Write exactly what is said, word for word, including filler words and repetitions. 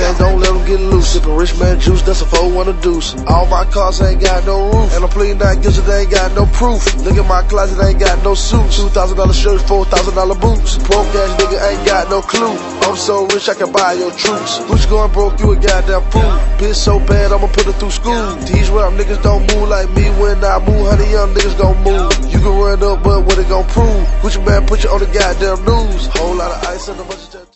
saying don't let them get loose. Sippin' rich man juice, that's a four one a deuce. All my cars ain't got no roof, and I'm pleading not guilty, they ain't got no proof. Look at my closet, ain't got no suits. Two thousand dollar shirts, four thousand dollar boots. Broke ass nigga ain't got no clue. I'm so rich I can buy your troops. Who's going broke? You a goddamn fool. Bitch so bad I'ma put her through school. These rap niggas don't move like me. When I move, honey, young niggas gon' move. You can run up, but what it gon' prove? Gucci man put you on the goddamn news. Whole lot of ice and a bunch of tattoos.